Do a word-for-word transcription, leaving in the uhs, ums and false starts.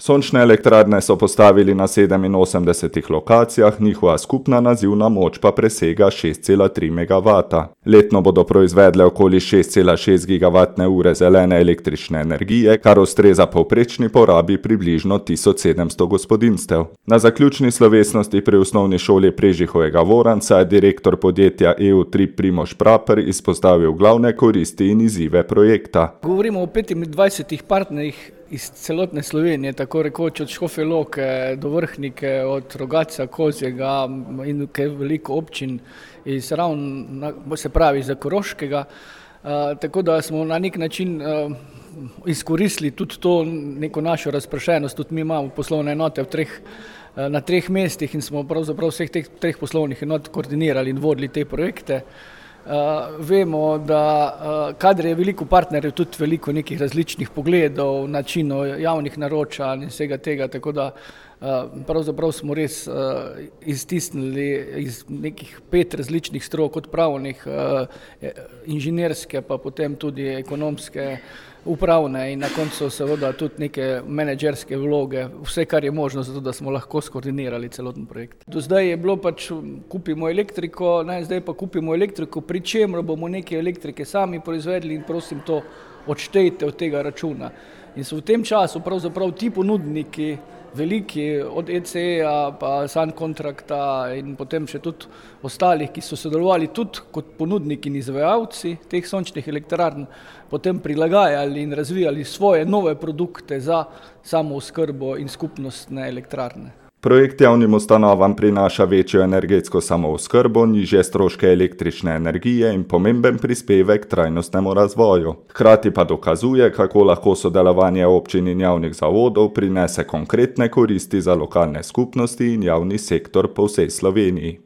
Sončne elektrarne so postavili na sedeminosemdesetih lokacijah, njihova skupna nazivna moč pa presega šest cela tri megavata. Letno bodo proizvedle okoli šest cela šest gigavatne ure zelene električne energije, kar ustreza povprečni porabi približno tisoč sedemsto gospodinjstev. Na zaključni slovesnosti pri osnovni šoli Prežihovega Voranca je direktor podjetja E U tri Primož Praper izpostavil glavne koristi in izzive projekta. Govorimo o petindvajsetih partnerjih iz celotne Slovenije, tako rekoč od Škofje Loke do Vrhnike, od Rogatca, Kozjega in kaj veliko občin iz ravno, se pravi za Koroškega, uh, tako da smo na nek način uh, izkoristili tudi to neko našo razpršenost, tudi mi imamo poslovne enote v treh, uh, na treh mestih in smo pravzaprav vseh teh treh poslovnih enot koordinirali in vodili te projekte. Uh, vemo, da uh, kadar je veliko partnerjev, tudi veliko nekih različnih pogledov, načinov javnih naročanj in vsega tega, tako da uh, pravzaprav smo res uh, iztisnili iz nekih pet različnih strok, od pravnih, uh, inženirske, pa potem tudi ekonomske, upravne in na koncu seveda tudi neke menedžerske vloge, vse, kar je možno, zato da smo lahko skoordinirali celoten projekt. Do zdaj je bilo pač kupimo elektriko, ne, zdaj pa kupimo elektriko, pri čemer bomo neke elektrike sami proizvedli in prosim to odštejte od tega računa. In so v tem času pravzaprav ti ponudniki veliki, od E C E-ja pa Sun Contracta in potem še tudi ostalih, ki so sodelovali tudi kot ponudniki in izvajalci teh sončnih elektrarn, potem prilagajali in razvijali svoje nove produkte za samooskrbo in skupnostne elektrarne. Projekt javnim ustanovam prinaša večjo energetsko samooskrbo, nižje stroške električne energije in pomemben prispevek k trajnostnemu razvoju. Hkrati pa dokazuje, kako lahko sodelovanje občin in javnih zavodov prinese konkretne koristi za lokalne skupnosti in javni sektor po vsej Sloveniji.